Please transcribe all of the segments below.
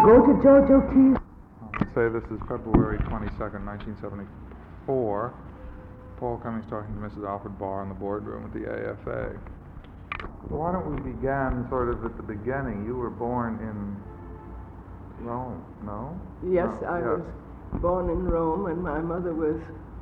Go to Jojo Keys. Let's say this is February 22nd, 1974. Paul Cummings talking to Mrs. Alfred Barr in the boardroom at the AFA. Why don't we begin sort of at the beginning? You were born in Rome, no? Yes, No, I was born in Rome, and my mother was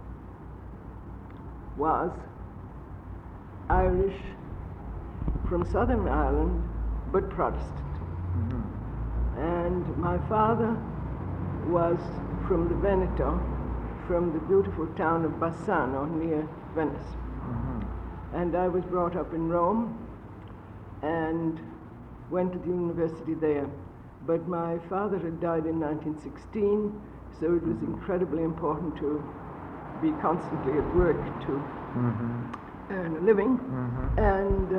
Irish from Southern Ireland, but Protestant. Mm-hmm. And my father was from the Veneto, from the beautiful town of Bassano near Venice. Mm-hmm. And I was brought up in Rome and went to the university there. But my father had died in 1916, so it was incredibly important to be constantly at work to earn a living. And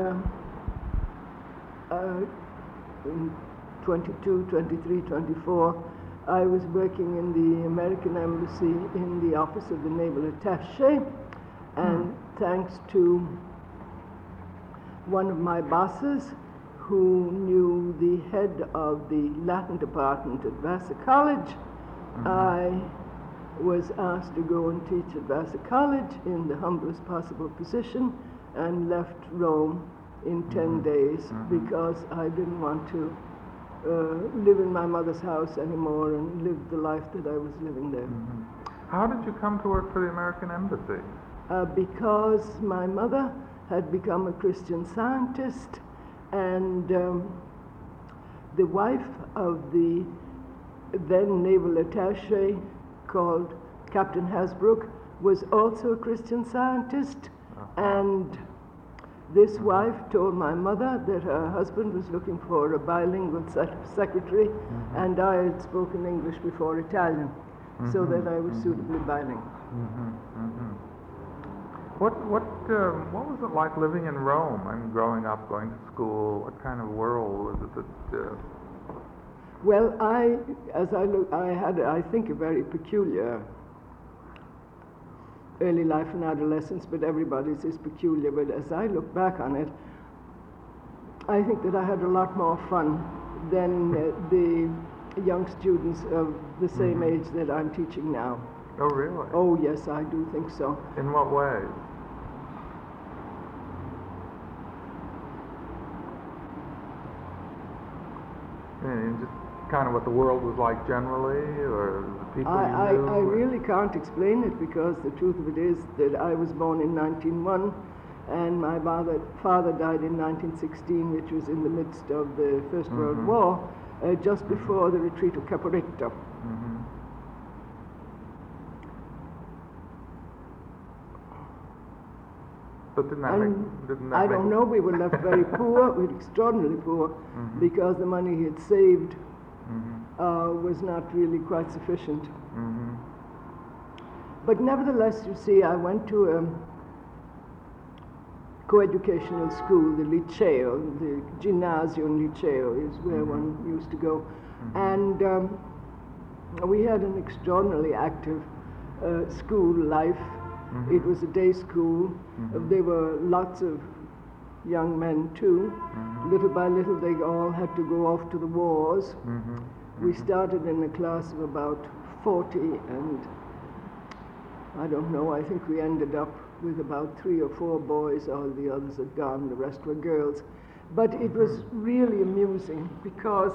in 22, 23, 24, I was working in the American Embassy in the office of the Naval Attaché, and thanks to one of my bosses who knew the head of the Latin department at Vassar College, I was asked to go and teach at Vassar College in the humblest possible position, and left Rome in 10 days because I didn't want to live in my mother's house anymore and live the life that I was living there. How did you come to work for the American Embassy? Because my mother had become a Christian Scientist, and the wife of the then naval attaché, called Captain Hasbrook, was also a Christian Scientist, and this wife told my mother that her husband was looking for a bilingual secretary, and I had spoken English before Italian, so that I was suitably bilingual. What was it like living in Rome? I mean, growing up, going to school. What kind of world was it that? Well, I had, I think, a very peculiar early life and adolescence, but everybody's is peculiar. But as I look back on it, I think that I had a lot more fun than the young students of the same age that I'm teaching now. Oh, really? Oh, yes, I do think so. In what ways? Just kind of what the world was like generally, or the people you knew? I really can't explain it, because the truth of it is that I was born in 1901, and my father died in 1916, which was in the midst of the First World War, just before the retreat of Caporetto. But didn't that I don't know, we were left very poor, we were extraordinarily poor, because the money he had saved was not really quite sufficient. But nevertheless, you see, I went to a coeducational school, the Liceo, the Ginnasio and Liceo is where one used to go. And we had an extraordinarily active school life. It was a day school. There were lots of young men too. Little by little they all had to go off to the wars. We started in a class of about 40, and I don't know, I think we ended up with about 3 or 4 boys. All the others had gone, the rest were girls. But it was really amusing, because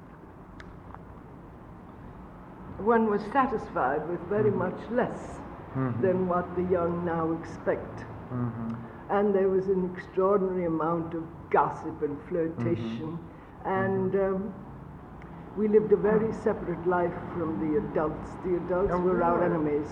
one was satisfied with very much less than what the young now expect. And there was an extraordinary amount of gossip and flirtation, and we lived a very separate life from the adults. The adults were our enemies,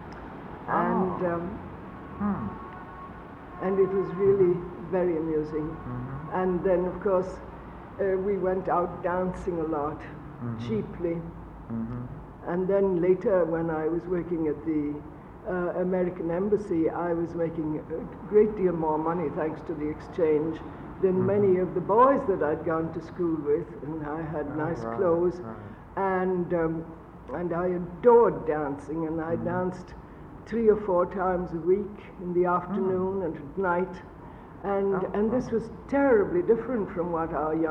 and it was really very amusing. And then, of course, we went out dancing a lot, cheaply. And then later, when I was working at the American Embassy, I was making a great deal more money, thanks to the exchange, than many of the boys that I'd gone to school with, and I had nice clothes, and I adored dancing, and I danced 3 or 4 times a week in the afternoon and at night, and this was terribly different from what our young